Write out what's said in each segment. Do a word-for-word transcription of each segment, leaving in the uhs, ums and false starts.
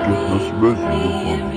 на себя телефон.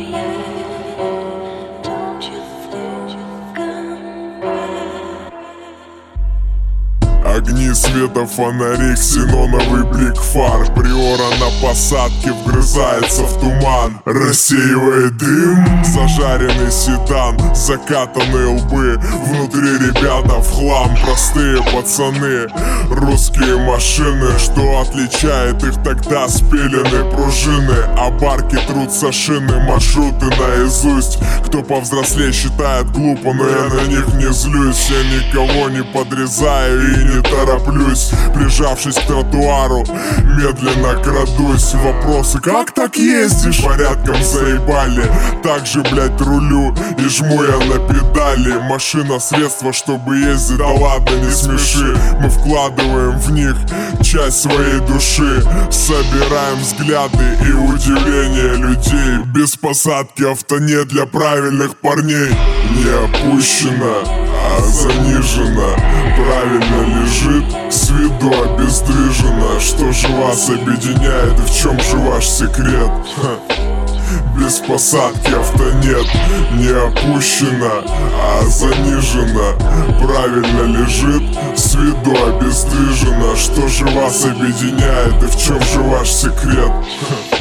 Огни света, фонари, ксеноновый блик фар. Приора на посадке вгрызается в туман, рассеивает дым. Зажаренный седан, закатанные лбы. Внутри ребята в хлам, простые пацаны. Русские машины, что отличает их тогда? Спилены пружины, а барки трутся шины. Маршруты наизусть, кто повзрослее считает глупо, но я на них не злюсь. Я никого не подрезаю и не тороплюсь. Прижавшись к тротуару, медленно крадусь. Вопросы: как так ездишь? Порядком заебали. Так же, блять, рулю и жму я на педали. Машина — средство, чтобы ездить, да ладно, не смеши. Мы вкладываем в них часть своей души. Собираем взгляды и удивление людей. Без посадки авто не для правильных парней. Не опущено, а занижено, правильно лежит, с виду обездвижено. Что же вас объединяет и в чем же ваш секрет? Ха. Без посадки авто нет, не опущено, а занижено, правильно лежит, с виду обездвижено. Что же вас объединяет и в чем же ваш секрет? Ха.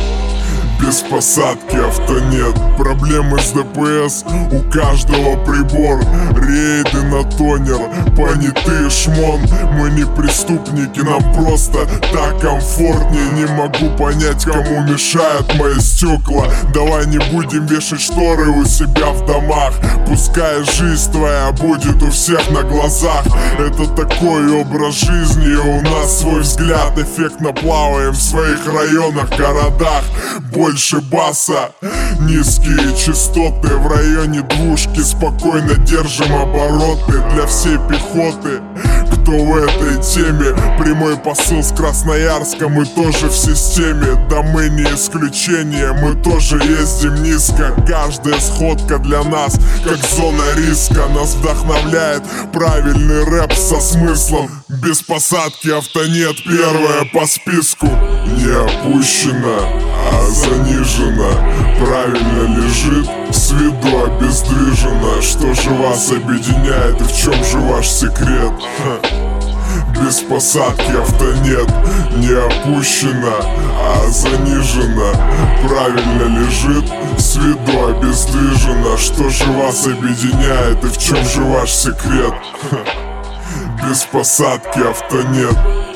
Без посадки авто нет. Проблемы с ДПС у каждого прибор. Рейды на тонер, понятые шмон. Мы не преступники, нам просто так комфортнее. Не могу понять, кому мешают мои стекла. Давай не будем вешать шторы у себя в домах. Пускай жизнь твоя будет у всех на глазах. Это такой образ жизни, у нас свой взгляд. Эффектно плаваем в своих районах, городах. Больше баса, низкие частоты. В районе двушки спокойно держим обороты. Для всей пехоты, кто в этой теме. Прямой посыл с Красноярска, мы тоже в системе. Да мы не исключение, мы тоже ездим низко. Каждая сходка для нас как зона риска. Нас вдохновляет правильный рэп со смыслом. Без посадки авто нет, первое по списку. Не опущено, а занижено, правильно лежит, с виду обездвижено. Что же вас объединяет и в чем же ваш секрет? Ха. Без посадки авто нет, не опущено, а занижено, правильно лежит, с виду обездвижено. Что же вас объединяет и в чем же ваш секрет? Ха. Без посадки авто нет.